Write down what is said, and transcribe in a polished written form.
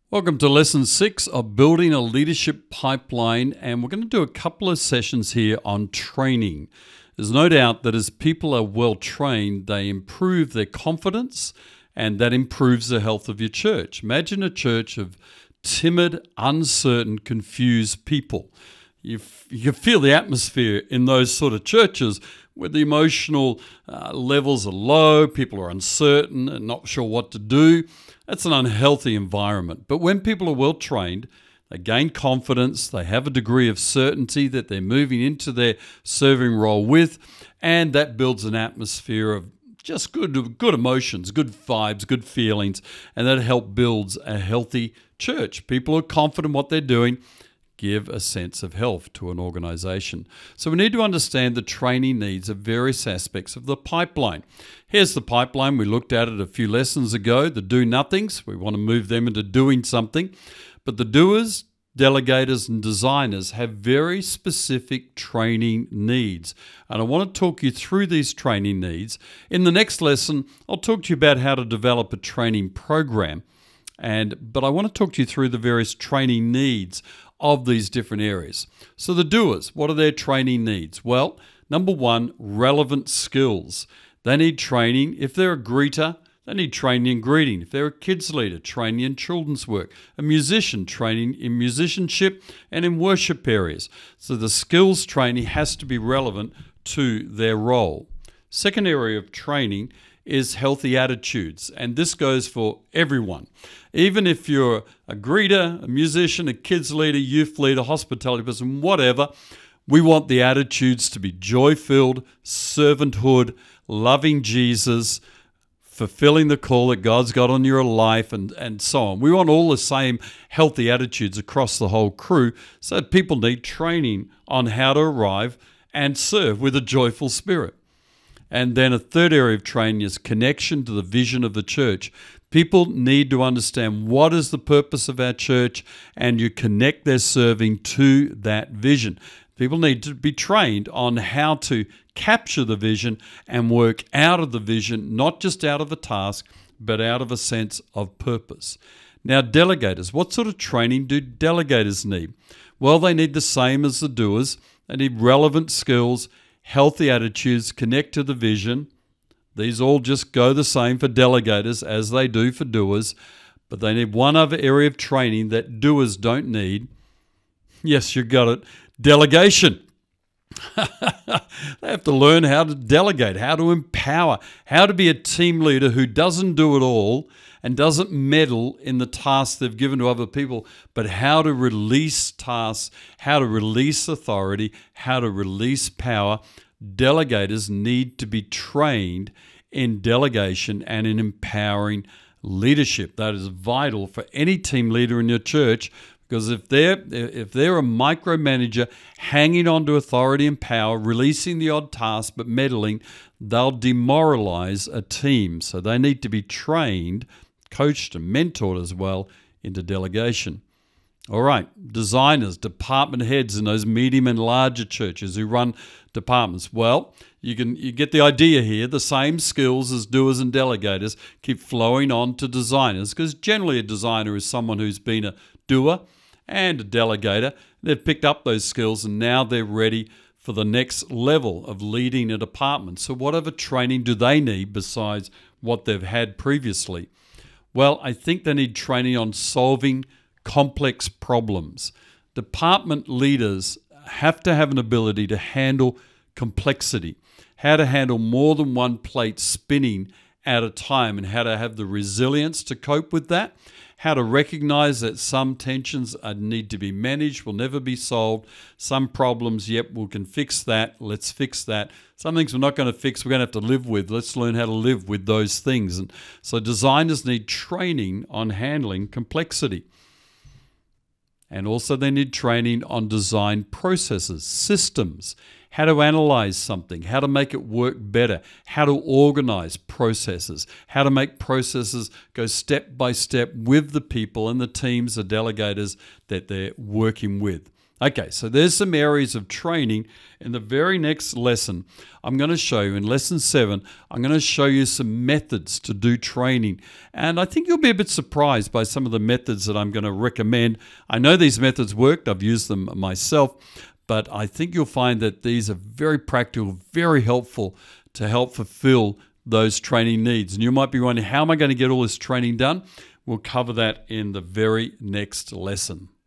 Welcome to Lesson 6 of Building a Leadership Pipeline, and we're going to do a couple of sessions here on training. There's no doubt that as people are well trained, they improve their confidence, and that improves the health of your church. Imagine a church of timid, uncertain, confused people. You feel the atmosphere in those sort of churches where the emotional levels are low, people are uncertain and not sure what to do. That's an unhealthy environment. But when people are well trained, they gain confidence, they have a degree of certainty that they're moving into their serving role with, and that builds an atmosphere of just good emotions, good vibes, good feelings, and that helps builds a healthy church. People are confident in what they're doing, give a sense of health to an organization. So we need to understand the training needs of various aspects of the pipeline. Here's the pipeline. We looked at it a few lessons ago. The do-nothings, we want to move them into doing something. But the doers, delegators, and designers have very specific training needs. And I want to talk you through these training needs. In the next lesson, I'll talk to you about how to develop a training program. But I want to talk to you through the various training needs of these different areas. So the doers, what are their training needs? Well, number one, relevant skills. They need training. If they're a greeter, they need training in greeting. If they're a kids leader, training in children's work. A musician, training in musicianship and in worship areas. So the skills training has to be relevant to their role. Second area of training is healthy attitudes, and this goes for everyone. Even if you're a greeter, a musician, a kids leader, youth leader, hospitality person, whatever, we want the attitudes to be joy-filled, servanthood, loving Jesus, fulfilling the call that God's got on your life, and so on. We want all the same healthy attitudes across the whole crew, so people need training on how to arrive and serve with a joyful spirit. And then a third area of training is connection to the vision of the church. People need to understand what is the purpose of our church, and you connect their serving to that vision. People need to be trained on how to capture the vision and work out of the vision, not just out of a task, but out of a sense of purpose. Now, delegators, what sort of training do delegators need? Well, they need the same as the doers. They need relevant skills, healthy attitudes, connect to the vision. These all just go the same for delegators as they do for doers, but they need one other area of training that doers don't need. Yes, you got it. Delegation. They have to learn how to delegate, how to empower, how to be a team leader who doesn't do it all and doesn't meddle in the tasks they've given to other people, but how to release tasks, how to release authority, how to release power. Delegators need to be trained in delegation and in empowering leadership. That is vital for any team leader in your church, because if they're a micromanager hanging on to authority and power, releasing the odd task but meddling, they'll demoralize a team. So they need to be trained, coached and mentored as well into delegation. All right, designers, department heads in those medium and larger churches who run departments. Well, you get the idea here. The same skills as doers and delegators keep flowing on to designers, because generally a designer is someone who's been a doer and a delegator. They've picked up those skills and now they're ready for the next level of leading a department. So whatever training do they need besides what they've had previously? Well, I think they need training on solving complex problems. Department leaders have to have an ability to handle complexity, how to handle more than one plate spinning at a time, and how to have the resilience to cope with that, how to recognize that some tensions need to be managed, will never be solved, some problems, yep, we can fix that, let's fix that. Some things we're not going to fix, we're going to have to live with. Let's learn how to live with those things. And so designers need training on handling complexity. And also they need training on design processes, systems, how to analyze something, how to make it work better, how to organize processes, how to make processes go step by step with the people and the teams, the delegators that they're working with. Okay, so there's some areas of training. In the very next lesson, I'm going to show you, in lesson 7, I'm going to show you some methods to do training. And I think you'll be a bit surprised by some of the methods that I'm going to recommend. I know these methods worked, I've used them myself, but I think you'll find that these are very practical, very helpful to help fulfill those training needs. And you might be wondering, how am I going to get all this training done? We'll cover that in the very next lesson.